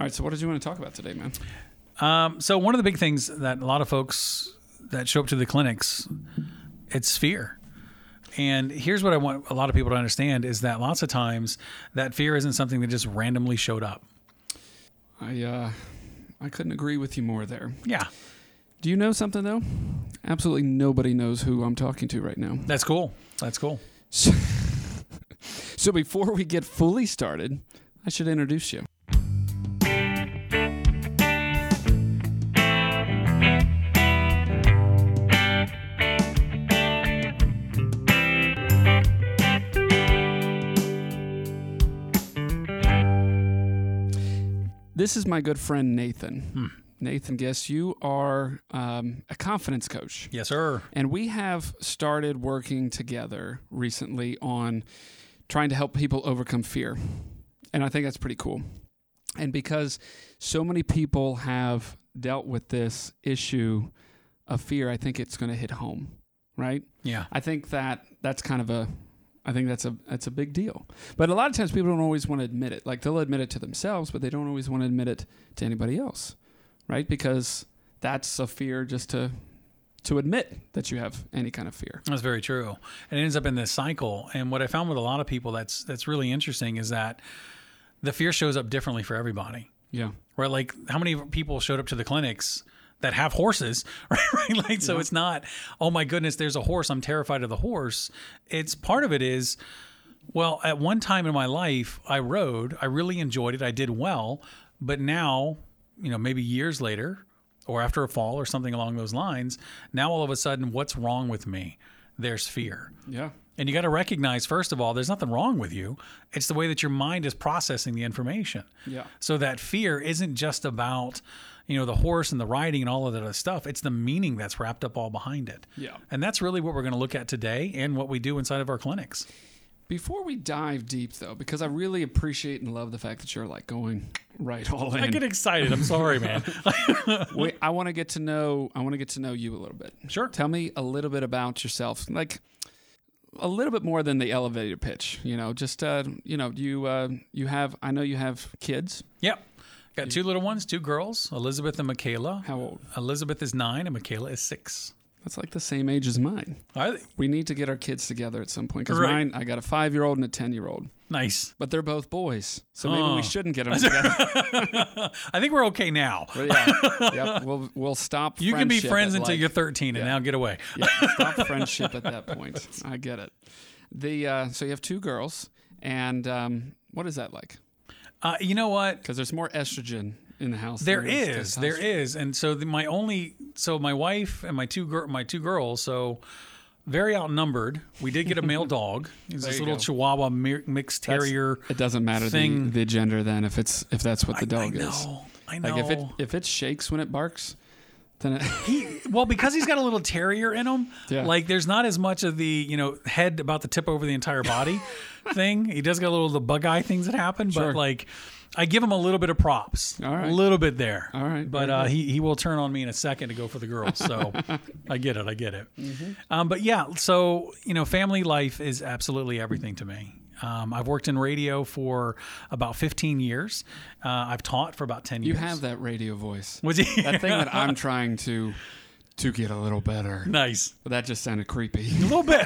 All right, so what did you want to talk about today, man? So one of the big things that a lot of folks that show up to the clinics, it's fear. And here's what I want a lot of people to understand is that lots of times that fear isn't something that just randomly showed up. I couldn't agree with you more there. Yeah. Do you know something, though? Absolutely nobody knows who I'm talking to right now. That's cool. That's cool. So before we get fully started, I should introduce you. This is my good friend, Nathan. Nathan, guess you are a confidence coach. Yes, sir. And we have started working together recently on trying to help people overcome fear. And I think that's pretty cool. And because so many people have dealt with this issue of fear, I think it's going to hit home, right? Yeah. I think that's kind of that's a big deal. But a lot of times people don't always want to admit it. Like they'll admit it to themselves, but they don't always want to admit it to anybody else, right? Because that's a fear just to admit that you have any kind of fear. That's very true. And it ends up in this cycle. And what I found with a lot of people that's really interesting is that the fear shows up differently for everybody. Yeah. Right? Like how many people showed up to the clinics that have horses, right? Like, so it's not, oh my goodness, there's a horse, I'm terrified of the horse. It's part of it is, well, at one time in my life, I rode, I really enjoyed it, I did well, but now, maybe years later, or after a fall or something along those lines, now all of a sudden, what's wrong with me? There's fear. Yeah. And you got to recognize, first of all, there's nothing wrong with you. It's the way that your mind is processing the information. Yeah. So that fear isn't just about, the horse and the riding and all of that other stuff. It's the meaning that's wrapped up all behind it. Yeah. And that's really what we're going to look at today and what we do inside of our clinics. Before we dive deep, though, because I really appreciate and love the fact that you're like going right all in. I get excited. I'm sorry, man. I want to get to know you a little bit. Sure. Tell me a little bit about yourself, like a little bit more than the elevator pitch. You have. I know you have kids. Yep. Got two little ones, two girls, Elizabeth and Michaela. How old? Elizabeth is 9 and Michaela is 6. That's like the same age as mine. Are they? We need to get our kids together at some point because Right. mine, I got a 5-year-old and a 10-year-old. Nice. But they're both boys, so maybe we shouldn't get them together. I think we're okay now. But yeah, yep. We'll stop. You can be friendship friends at, until like, you're 13 and now get away. Yeah, stop friendship at that point. I get it. So you have two girls, and what is that like? You know what? Because there's more estrogen in the house. There is, and so my wife and my two girls, so very outnumbered. We did get a male dog. He's this little Chihuahua mixed terrier. It doesn't matter the gender then if that's what the dog is. I know. Like if it shakes when it barks, then because he's got a little terrier in him. Yeah. Like there's not as much of the head about to tip over the entire body thing. He does got the bug eye things that happen, Sure. but like. I give him a little bit of props, All right. a little bit there. All right, But he will turn on me in a second to go for the girls. So I get it. Mm-hmm. But yeah, so, family life is absolutely everything to me. I've worked in radio for about 15 years. I've taught for about 10 years. you have that radio voice. Was he? That thing that I'm trying to get a little better. Nice. But that just sounded creepy. A little bit.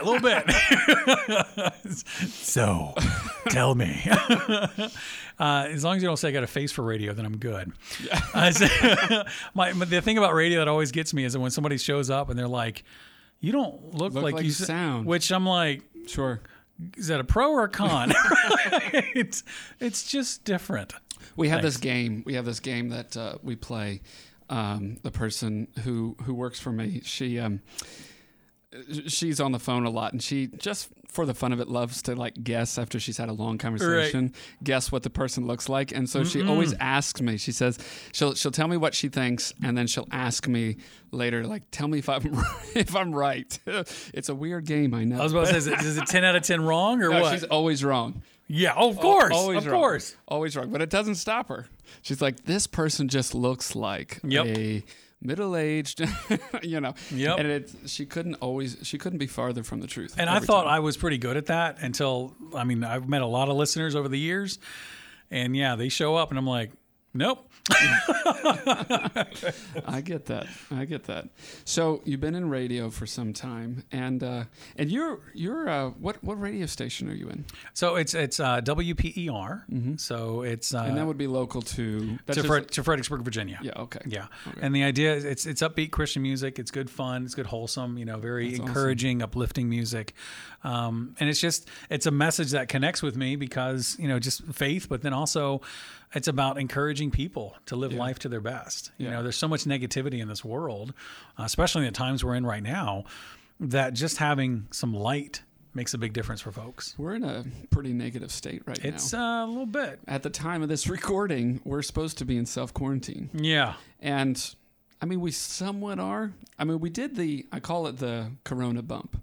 So, tell me. As long as you don't say I got a face for radio, then I'm good. Yeah. The thing about radio that always gets me is that when somebody shows up and they're like, you don't look like you sound. Which I'm like, Sure. is that a pro or a con? It's just different. We have this game. We have this game that we play. The person who works for me, she's on the phone a lot, and she just for the fun of it loves to like guess after she's had a long conversation, guess what the person looks like, and so she always asks me. She says she'll tell me what she thinks, and then she'll ask me later, like, tell me if I'm right. It's a weird game, I know. I was about to say, is it 10 out of 10 wrong or No, what? she's always wrong. Yeah, of course, Always of wrong. course. Always wrong, but it doesn't stop her. She's like, this person just looks like a middle-aged, Yep. And she couldn't be farther from the truth. And I thought I was pretty good at that until, I've met a lot of listeners over the years, and yeah, they show up and I'm like, Nope. I get that. So you've been in radio for some time, and you're what radio station are you in? So it's WPER. So it's And that would be local to Fredericksburg, Virginia. Yeah. Okay. Yeah. Okay. And the idea is it's upbeat Christian music. It's good fun. It's good wholesome. Very That's encouraging, uplifting music. And it's a message that connects with me because just faith, but then also it's about encouraging people to live life to their best. There's so much negativity in this world, especially in the times we're in right now, that just having some light makes a big difference for folks. We're in a pretty negative state right now. It's a little bit. At the time of this recording, we're supposed to be in self-quarantine. Yeah. And we somewhat are. We did I call it the Corona bump.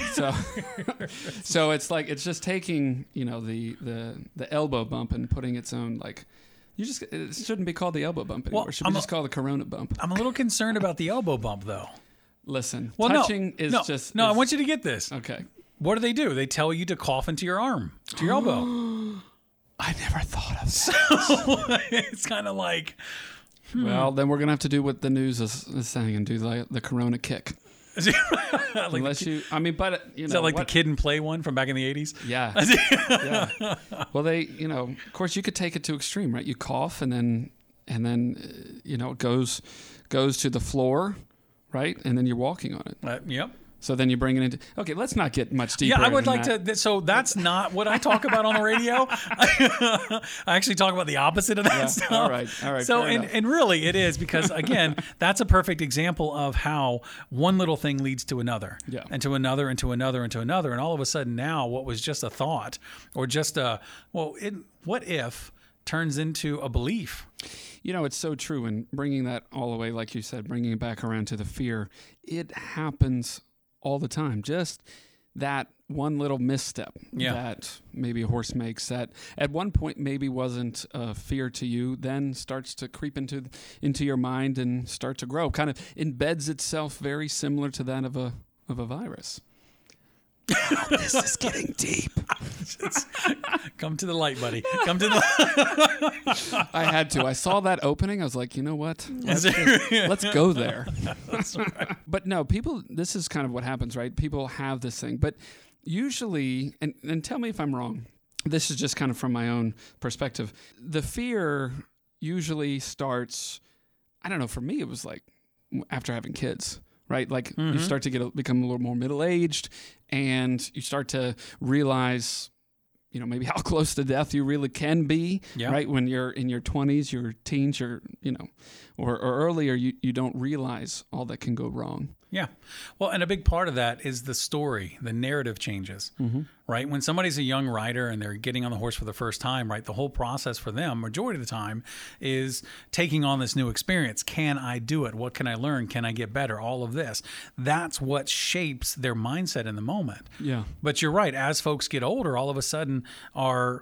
So it's like, it's just taking, the elbow bump and putting its own, it shouldn't be called the elbow bump anymore. It should be just called the Corona bump. I'm a little concerned about the elbow bump though. Listen, I want you to get this. Okay. What do? They tell you to cough into your arm, to your elbow. I never thought of that. So it's kind of like... Well, then we're going to have to do what the news is saying and do the Corona kick. Unless you, is that like the Kid and Play one from back in the 80s? Yeah. Yeah. Well, of course you could take it to extreme, right? You cough and then it goes to the floor, right? And then you're walking on it. Yep. So then you bring it into... Okay, let's not get much deeper. Yeah, I would like to... So that's not what I talk about on the radio. I actually talk about the opposite of that stuff. All right. So, and really it is because, again, that's a perfect example of how one little thing leads to another. Yeah. And to another, and to another, and to another. And all of a sudden now what was just a thought or just what if turns into a belief. It's so true. And bringing that all the way, like you said, bringing it back around to the fear, it happens all the time. Just that one little misstep that maybe a horse makes that at one point maybe wasn't a fear to you, then starts to creep into your mind and start to grow. Kind of embeds itself very similar to that of a virus. Wow, this is getting deep. Come to the light, buddy. Come to the I had to. I saw that opening. I was like, you know what? Let's go there. That's right. But no, this is kind of what happens, right? People have this thing. But usually, and tell me if I'm wrong, this is just kind of from my own perspective, the fear usually starts, I don't know, for me it was like after having kids. Right? Like you start to become a little more middle-aged and you start to realize, maybe how close to death you really can be, right? When you're in your 20s, your teens, or earlier, you don't realize all that can go wrong. Yeah. Well, and a big part of that is the story, the narrative changes, right? When somebody's a young rider and they're getting on the horse for the first time, right? The whole process for them, majority of the time, is taking on this new experience. Can I do it? What can I learn? Can I get better? All of this. That's what shapes their mindset in the moment. Yeah. But you're right. As folks get older, all of a sudden our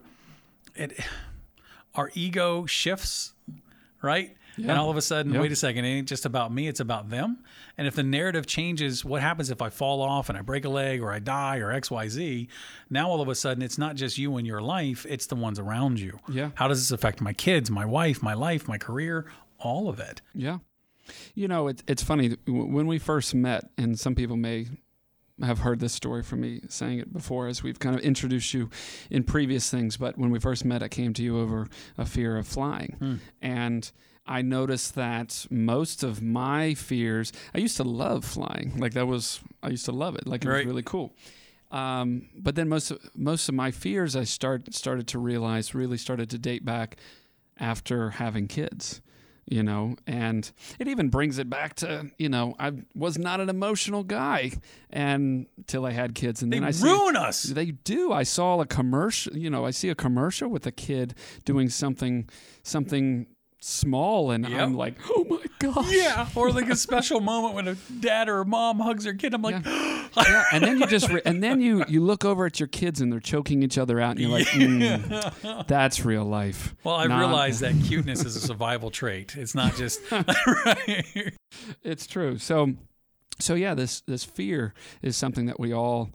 ego shifts, right? Yeah. And all of a sudden, wait a second, it ain't just about me, it's about them. And if the narrative changes, what happens if I fall off and I break a leg or I die or XYZ? Now all of a sudden, it's not just you and your life, it's the ones around you. Yeah. How does this affect my kids, my wife, my life, my career, all of it? Yeah. It's funny, when we first met, and some people may have heard this story from me saying it before as we've kind of introduced you in previous things, but when we first met, I came to you over a fear of flying. And I noticed that most of my fears, I used to love flying. I used to love it. Like it was really cool. But then most of my fears I started to realize really started to date back after having kids, and it even brings it back to, I was not an emotional guy until I had kids. And then ruin us. They do. I saw a commercial, I see a commercial with a kid doing something small, and I'm like, oh my gosh. Yeah, or like a special moment when a dad or a mom hugs their kid. I'm like, and then you look over at your kids and they're choking each other out, and you're like, that's real life. Well, I realized that cuteness is a survival trait. It's not just right. It's true. So yeah, this fear is something that we all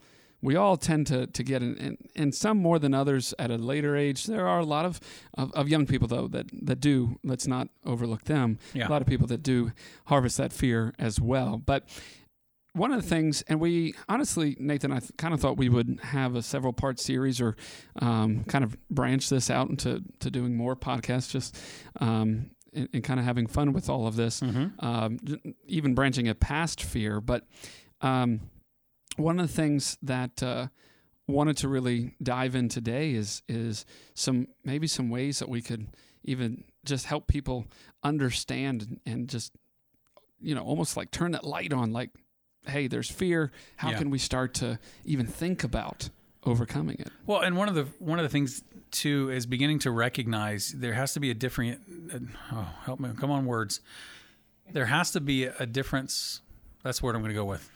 we all tend to get and some more than others at a later age. There are a lot of young people though that do, let's not overlook them. Yeah. A lot of people that do harvest that fear as well. But one of the things, and we honestly, Nathan, I kind of thought we would have a several part series or kind of branch this out into doing more podcasts, just and kind of having fun with all of this, even branching it past fear. But one of the things that wanted to really dive in today is some ways that we could even just help people understand and just, almost like turn that light on, like, hey, there's fear. How can we start to even think about overcoming it? Well, and one of the things too is beginning to recognize there has to be a different. Help me! Come on, words. There has to be a difference. That's the word I'm going to go with.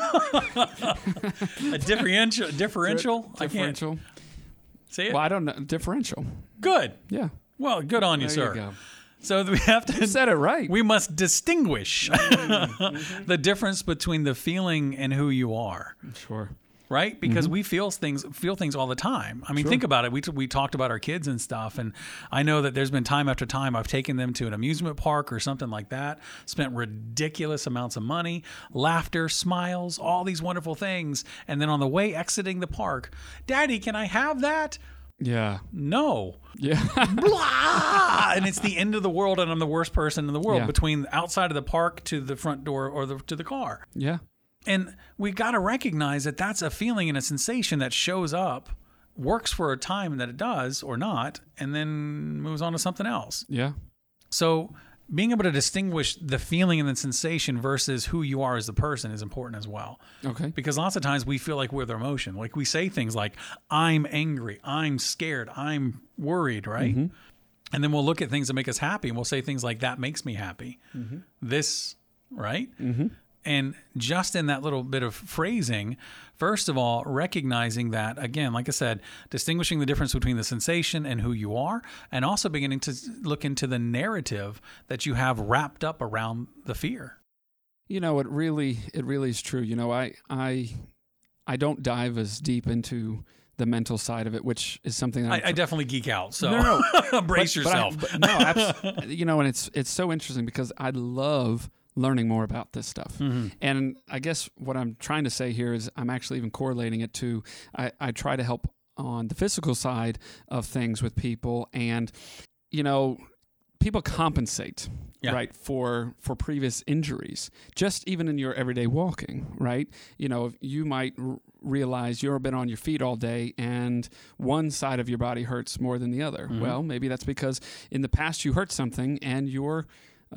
A differential. Differential. I can't say it. Well, I don't know. Differential. Good. Yeah. Well, good on you, There sir. you go. So we have to. You said it right. We must distinguish the difference between the feeling and who you are. Sure. Right? Because we feel things all the time. I mean, think about it. We talked about our kids and stuff, and I know that there's been time after time I've taken them to an amusement park or something like that, spent ridiculous amounts of money, laughter, smiles, all these wonderful things, and then on the way exiting the park, Daddy, can I have that? Yeah. No. Yeah. Blah! And it's the end of the world, and I'm the worst person in the world between outside of the park to the front door or to the car. Yeah. And we got to recognize that that's a feeling and a sensation that shows up, works for a time that it does or not, and then moves on to something else. Yeah. So being able to distinguish the feeling and the sensation versus who you are as the person is important as well. Okay. Because lots of times we feel like we're the emotion. Like we say things like, I'm angry, I'm scared, I'm worried, right? And then we'll look at things that make us happy and we'll say things like, that makes me happy. This, right? And just in that little bit of phrasing, first of all, recognizing that, again, like I said, distinguishing the difference between the sensation and who you are, and also beginning to look into the narrative that you have wrapped up around the fear. It really is true. I don't dive as deep into the mental side of it, which is something that I definitely geek out. So no. brace yourself. And it's so interesting because I love learning more about this stuff. And I guess what I'm trying to say here is I'm actually even correlating it to, I try to help on the physical side of things with people. And, people compensate, right, for previous injuries, just even in your everyday walking, right? You might realize you've been on your feet all day and one side of your body hurts more than the other. Well, maybe that's because in the past you hurt something and you've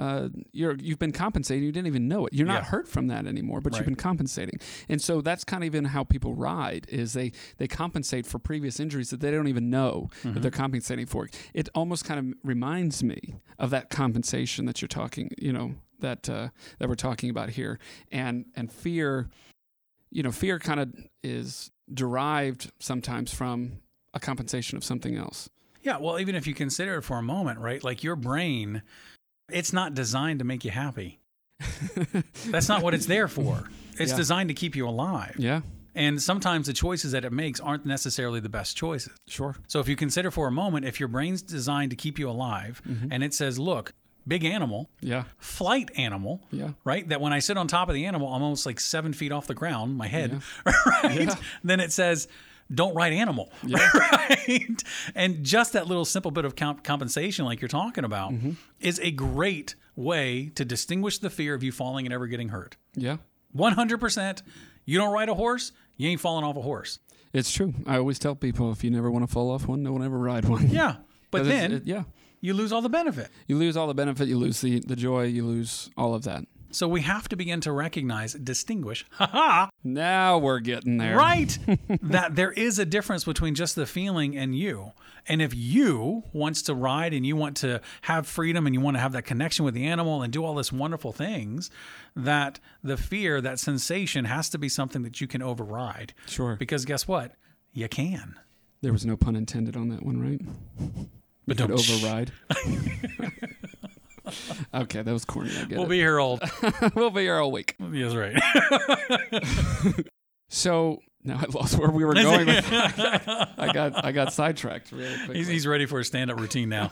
been compensating. You didn't even know it. You're not hurt from that anymore, but you've been compensating. And so that's kind of even how people ride is they compensate for previous injuries that they don't even know that they're compensating for. It almost kind of reminds me of that compensation that you're talking, that we're talking about here. And fear, fear kind of is derived sometimes from a compensation of something else. Yeah. Well, even if you consider it for a moment, right? Like your brain, it's not designed to make you happy. That's not what it's there for. It's designed to keep you alive. Yeah. And sometimes the choices that it makes aren't necessarily the best choices. Sure. So if you consider for a moment, if your brain's designed to keep you alive and it says, look, big animal, flight animal, right? That when I sit on top of the animal, I'm almost like 7 feet off the ground, my head, right? Yeah. Then it says, don't ride animal, right? And just that little simple bit of compensation like you're talking about is a great way to distinguish the fear of you falling and ever getting hurt. Yeah. 100%. You don't ride a horse, you ain't falling off a horse. It's true. I always tell people if you never want to fall off one, don't ever ride one. Yeah. But then you lose all the benefit. You lose all the benefit. You lose the joy. You lose all of that. So we have to begin to recognize, distinguish, now we're getting there. Right, that there is a difference between just the feeling and you. And if you wants to ride and you want to have freedom and you want to have that connection with the animal and do all this wonderful things, that the fear, that sensation has to be something that you can override. Sure. Because guess what? You can. There was no pun intended on that one, right? You could override. Okay, that was corny. I get We'll be here all. We'll be here all week. That's right. So Now I lost where we were going. I got sidetracked really quickly. He's ready for a stand-up routine now.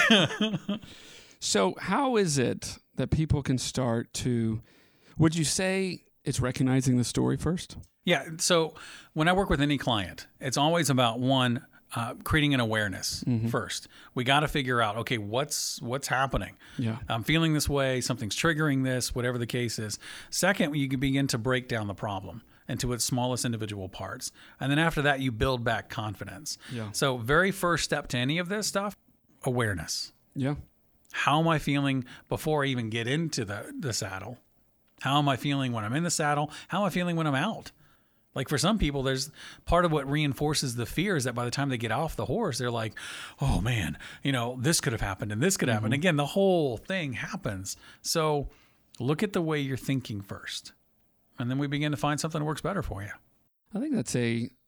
So how is it that people can start to, would you say it's recognizing the story first? Yeah. So when I work with any client, it's always about creating an awareness first. We got to figure out, okay, what's happening? Yeah. I'm feeling this way. Something's triggering this, whatever the case is. Second, you can begin to break down the problem into its smallest individual parts. And then after that, you build back confidence. Yeah. So very first step to any of this stuff, awareness. Yeah. How am I feeling before I even get into the saddle? How am I feeling when I'm in the saddle? How am I feeling when I'm out? Like for some people, there's part of what reinforces the fear is that by the time they get off the horse, they're like, oh man, this could have happened and this could happen. Again, the whole thing happens. So look at the way you're thinking first. And then we begin to find something that works better for you. I think that's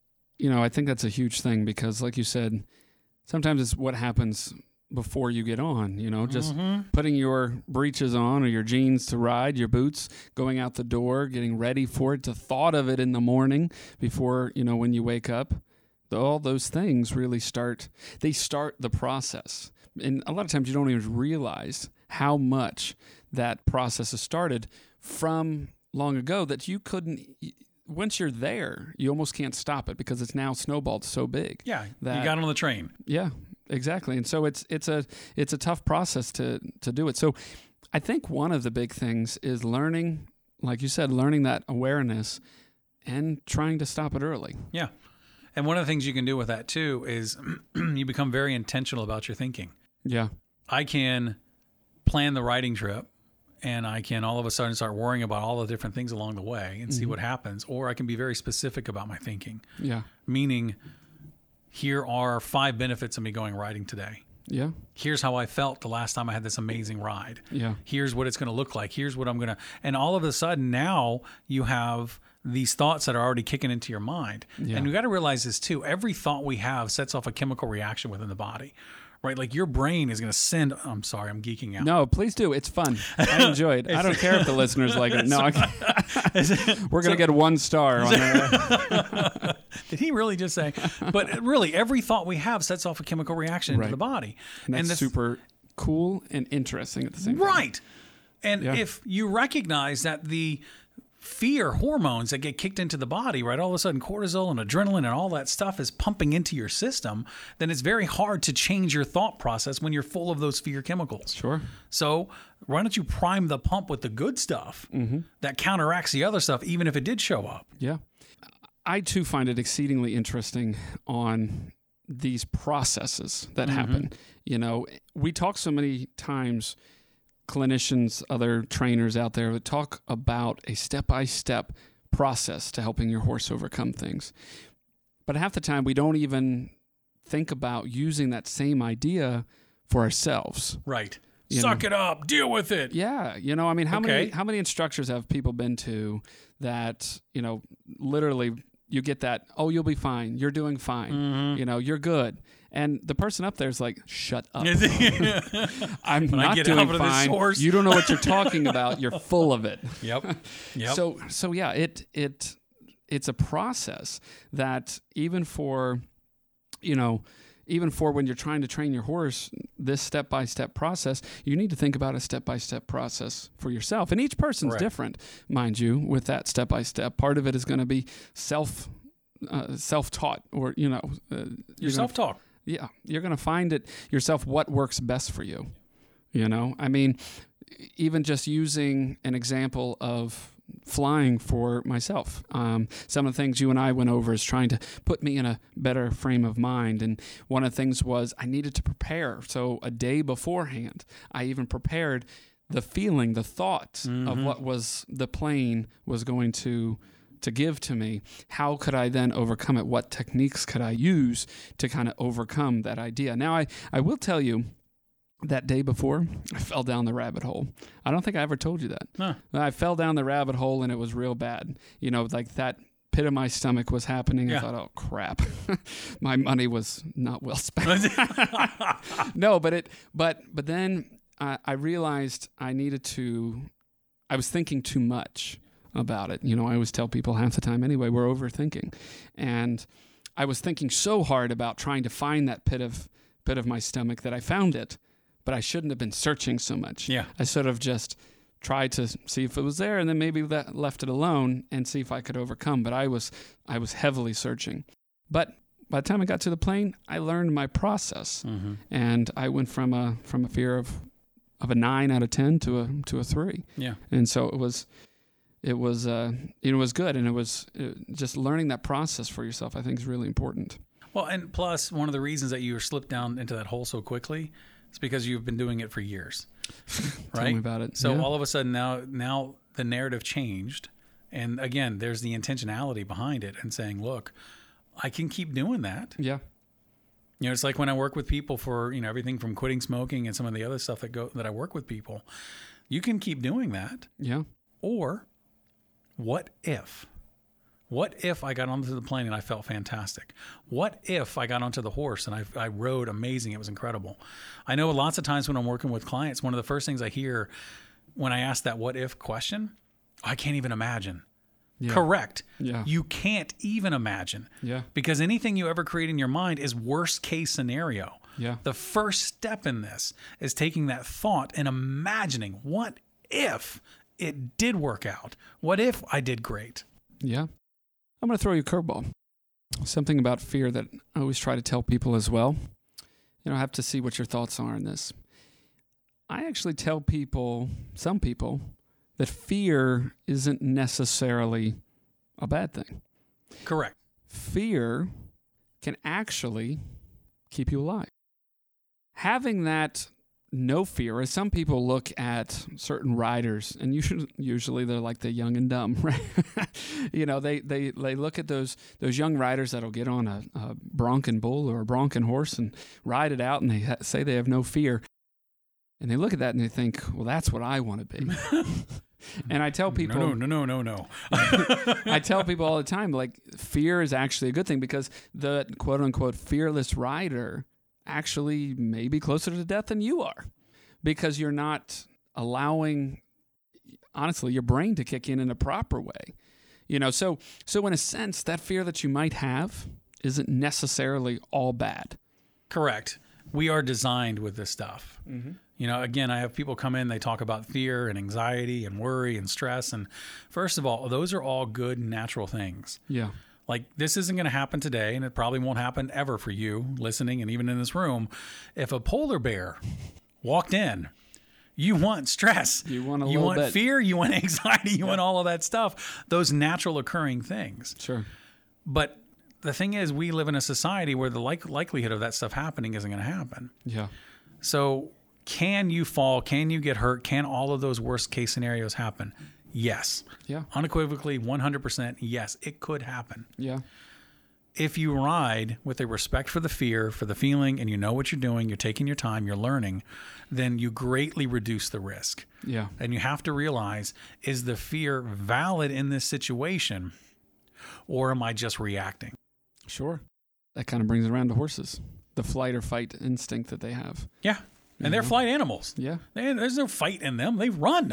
a huge thing because like you said, sometimes it's what happens before you get on, just putting your breeches on or your jeans to ride, your boots, going out the door, getting ready for it, the thought of it in the morning before, when you wake up. All those things really start the process. And a lot of times you don't even realize how much that process has started from long ago that you couldn't, once you're there, you almost can't stop it because it's now snowballed so big. Yeah, you got on the train. Yeah. Exactly. And so it's a tough process to do it. So I think one of the big things is learning, like you said, learning that awareness and trying to stop it early. Yeah. And one of the things you can do with that too is you become very intentional about your thinking. Yeah. I can plan the riding trip and I can all of a sudden start worrying about all the different things along the way and see what happens. Or I can be very specific about my thinking. Yeah. Meaning, here are 5 benefits of me going riding today. Yeah. Here's how I felt the last time I had this amazing ride. Yeah. Here's what it's going to look like. Here's what I'm going to, and all of a sudden now you have these thoughts that are already kicking into your mind. Yeah. And you got to realize this too. Every thought we have sets off a chemical reaction within the body, right? Like your brain is going to send, I'm sorry, I'm geeking out. No, please do. It's fun. I enjoy it. I don't care if the listeners like it. No, we're going to get 1 star on there. Did he really just say? But really, every thought we have sets off a chemical reaction into the body. And that's super cool and interesting at the same time. Right. And if you recognize that the fear hormones that get kicked into the body, right, all of a sudden cortisol and adrenaline and all that stuff is pumping into your system, then it's very hard to change your thought process when you're full of those fear chemicals. Sure. So why don't you prime the pump with the good stuff that counteracts the other stuff, even if it did show up? Yeah. I too find it exceedingly interesting on these processes that happen. We talk so many times, clinicians, other trainers out there that talk about a step-by-step process to helping your horse overcome things. But half the time we don't even think about using that same idea for ourselves. Right. Suck it up, deal with it. Yeah. How many instructors have people been to that, literally you get that, oh, you'll be fine. You're doing fine. You're good. And the person up there is like, shut up. I'm not doing fine. You don't know what you're talking about. You're full of it. Yep. So yeah, it's a process that even for when you're trying to train your horse, this step-by-step process, you need to think about a step-by-step process for yourself. And each person's different, mind you, with that step-by-step. Part of it is going to be self-taught or, your self-talk. Yeah. You're going to find it yourself what works best for you. Even just using an example of flying for myself. Some of the things you and I went over is trying to put me in a better frame of mind. And one of the things was I needed to prepare. So a day beforehand, I even prepared the feeling, the thought of what was the plane was going to give to me. How could I then overcome it? What techniques could I use to kind of overcome that idea? Now, I will tell you, that day before, I fell down the rabbit hole. I don't think I ever told you that. Huh. I fell down the rabbit hole and it was real bad. Like that pit of my stomach was happening. I thought, oh crap, my money was not well spent. No, but then I realized I was thinking too much. about it. I always tell people half the time anyway, we're overthinking. And I was thinking so hard about trying to find that pit of my stomach that I found it, but I shouldn't have been searching so much. Yeah. I sort of just tried to see if it was there and then maybe left it alone and see if I could overcome. But I was heavily searching. But by the time I got to the plane, I learned my process, and I went from a fear of a 9 out of 10 to a 3. Yeah. And so it was good, and it was just learning that process for yourself, I think, is really important. Well, and plus, one of the reasons that you slipped down into that hole so quickly is because you've been doing it for years, right? Tell me about it. So Yeah. all of a sudden now the narrative changed, and again, there's the intentionality behind it, and saying, look, I can keep doing that. Yeah. It's like when I work with people for everything from quitting smoking and some of the other stuff that I work with people. You can keep doing that. Yeah. Or what if? What if I got onto the plane and I felt fantastic? What if I got onto the horse and I rode amazing? It was incredible. I know lots of times when I'm working with clients, one of the first things I hear when I ask that what if question, I can't even imagine. Yeah. Correct. Yeah. You can't even imagine. Yeah. Because anything you ever create in your mind is worst case scenario. Yeah. The first step in this is taking that thought and imagining, what if it did work out? What if I did great? Yeah. I'm going to throw you a curveball. Something about fear that I always try to tell people as well. I have to see what your thoughts are on this. I actually tell some people, that fear isn't necessarily a bad thing. Correct. Fear can actually keep you alive. Having that no fear, as some people look at certain riders, and usually they're like the young and dumb, right? They look at those young riders that'll get on a bronco bull or a bronco horse and ride it out, and they say they have no fear. And they look at that and they think, well, that's what I want to be. And I tell people... No. I tell people all the time, like, fear is actually a good thing, because the quote-unquote fearless rider actually may be closer to death than you are, because you're not allowing, honestly, your brain to kick in a proper way. So in a sense, that fear that you might have isn't necessarily all bad. Correct. We are designed with this stuff. Mm-hmm. Again, I have people come in, they talk about fear and anxiety and worry and stress. And first of all, those are all good, natural things. Yeah. Like, this isn't going to happen today, and it probably won't happen ever for you listening and even in this room. If a polar bear walked in, you want stress. You want a little bit. Fear, you want anxiety, you want all of that stuff. Those natural occurring things. Sure. But the thing is, we live in a society where the likelihood of that stuff happening isn't going to happen. Yeah. So can you fall? Can you get hurt? Can all of those worst case scenarios happen? Yes. Yeah. Unequivocally, 100%, yes, it could happen. Yeah. If you ride with a respect for the fear, for the feeling, and you know what you're doing, you're taking your time, you're learning, then you greatly reduce the risk. Yeah. And you have to realize, is the fear valid in this situation, or am I just reacting? Sure. That kind of brings it around to horses, the flight or fight instinct that they have. Yeah. And they're flight animals. Yeah. There's no fight in them. They run.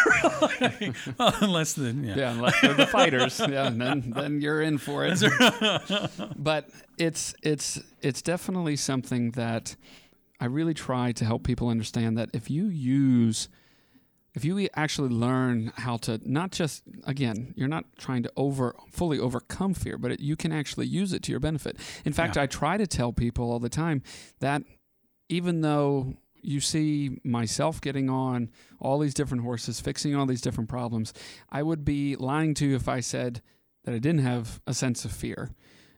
Unless unless they're the fighters. Yeah, and then you're in for it. But it's definitely something that I really try to help people understand, that if you actually learn how to not just, again, you're not trying to fully overcome fear, but you can actually use it to your benefit. In fact, I try to tell people all the time that even though you see myself getting on all these different horses, fixing all these different problems, I would be lying to you if I said that I didn't have a sense of fear,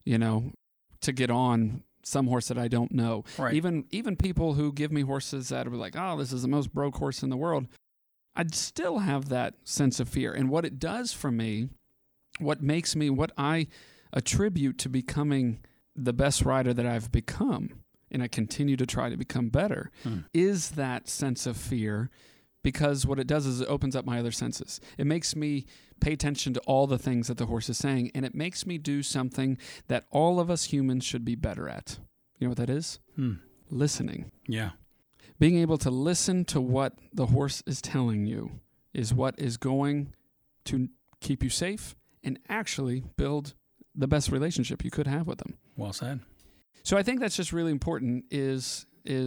to get on some horse that I don't know. Right. Even people who give me horses that are like, oh, this is the most broke horse in the world, I'd still have that sense of fear. And what it does for me, what I attribute to becoming the best rider that I've become, and I continue to try to become better, is that sense of fear, because what it does is it opens up my other senses. It makes me pay attention to all the things that the horse is saying, and it makes me do something that all of us humans should be better at. You know what that is? Listening. Yeah. Being able to listen to what the horse is telling you is what is going to keep you safe, and actually build the best relationship you could have with them. Well said. So I think that's just really important is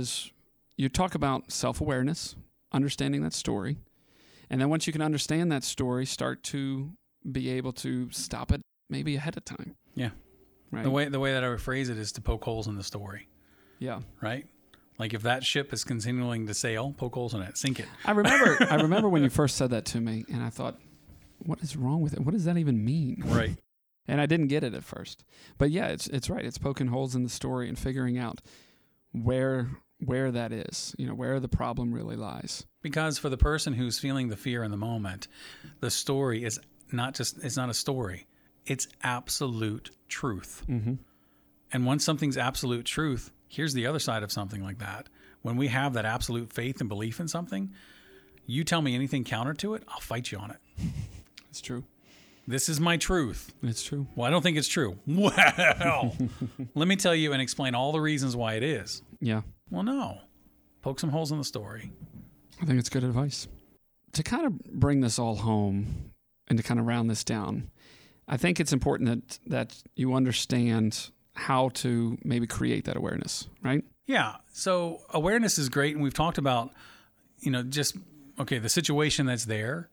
you talk about self-awareness, understanding that story, and then once you can understand that story, start to be able to stop it maybe ahead of time. Yeah. Right. The way that I would phrase it is to poke holes in the story. Yeah. Right? Like if that ship is continuing to sail, poke holes in it, sink it. I remember when you first said that to me, and I thought, what is wrong with it? What does that even mean? Right. And I didn't get it at first. But yeah, it's right. It's poking holes in the story and figuring out where that is, where the problem really lies. Because for the person who's feeling the fear in the moment, the story is it's not a story. It's absolute truth. Mm-hmm. And once something's absolute truth, here's the other side of something like that. When we have that absolute faith and belief in something, you tell me anything counter to it, I'll fight you on it. It's true. This is my truth. It's true. Well, I don't think it's true. Well, let me tell you and explain all the reasons why it is. Yeah. Well, no. Poke some holes in the story. I think it's good advice. To kind of bring this all home and to kind of round this down, I think it's important that you understand how to maybe create that awareness, right? Yeah. So awareness is great. And we've talked about, the situation that's there,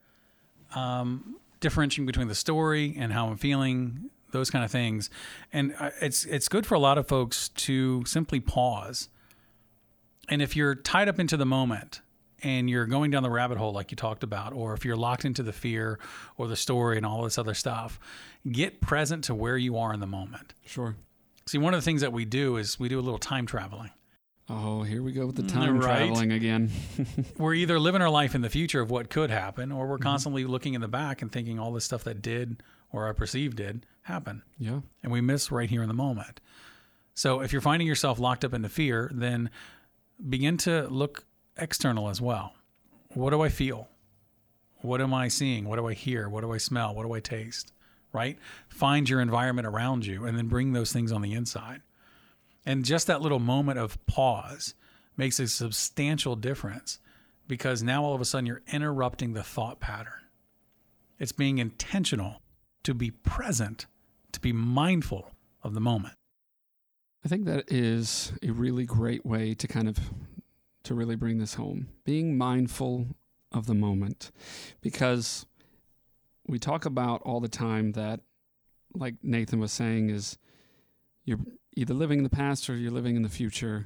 differentiating between the story and how I'm feeling, those kind of things. And it's good for a lot of folks to simply pause. And if you're tied up into the moment and you're going down the rabbit hole like you talked about, or if you're locked into the fear or the story and all this other stuff, get present to where you are in the moment. Sure. See, one of the things that we do is we do a little time traveling. Oh, here we go with the time traveling again. We're either living our life in the future of what could happen, or we're constantly looking in the back and thinking all this stuff that did or I perceived did happen. Yeah. And we miss right here in the moment. So if you're finding yourself locked up into fear, then begin to look external as well. What do I feel? What am I seeing? What do I hear? What do I smell? What do I taste? Right? Find your environment around you and then bring those things on the inside. And just that little moment of pause makes a substantial difference, because now all of a sudden you're interrupting the thought pattern. It's being intentional to be present, to be mindful of the moment. I think that is a really great way to really bring this home. Being mindful of the moment, because we talk about all the time that, like Nathan was saying, is you're either living in the past or you're living in the future.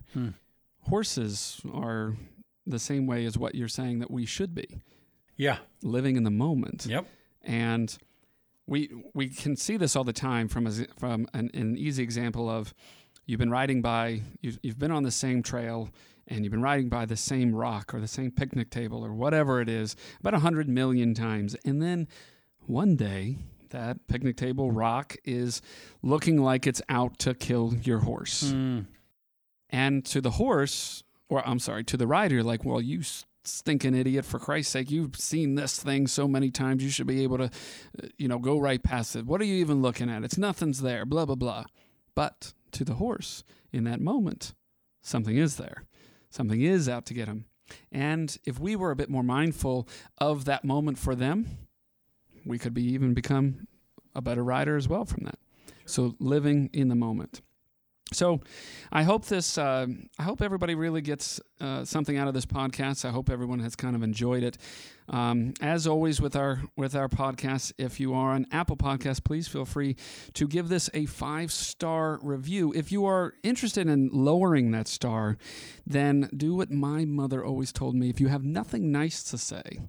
Horses are the same way as what you're saying that we should be. Yeah. Living in the moment. Yep. And we can see this all the time from an easy example of you've been riding by, you've been on the same trail and you've been riding by the same rock or the same picnic table or whatever it is about 100 million times. And then one day, that picnic table rock is looking like it's out to kill your horse. And to the horse, to the rider, like, well, you stinking idiot, for Christ's sake, you've seen this thing so many times, you should be able to, go right past it. What are you even looking at? It's nothing's there, blah, blah, blah. But to the horse, in that moment, something is there. Something is out to get him. And if we were a bit more mindful of that moment for them, we could even become a better rider as well from that. So living in the moment. So I hope everybody really gets something out of this podcast. I hope everyone has kind of enjoyed it. As always with our podcasts, if you are on Apple Podcasts, please feel free to give this a 5-star review. If you are interested in lowering that star, then do what my mother always told me. If you have nothing nice to say,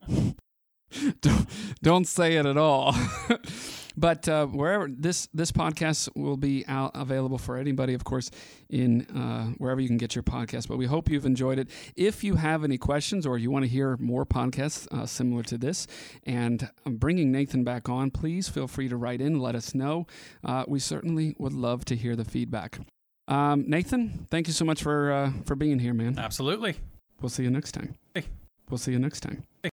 don't say it at all. But wherever this podcast will be available for anybody, of course, in wherever you can get your podcast. But we hope you've enjoyed it. If you have any questions or you want to hear more podcasts similar to this, and I'm bringing Nathan back on, please feel free to write in and let us know. We certainly would love to hear the feedback. Nathan, thank you so much for being here, man. Absolutely. We'll see you next time. Hey. We'll see you next time. Hey.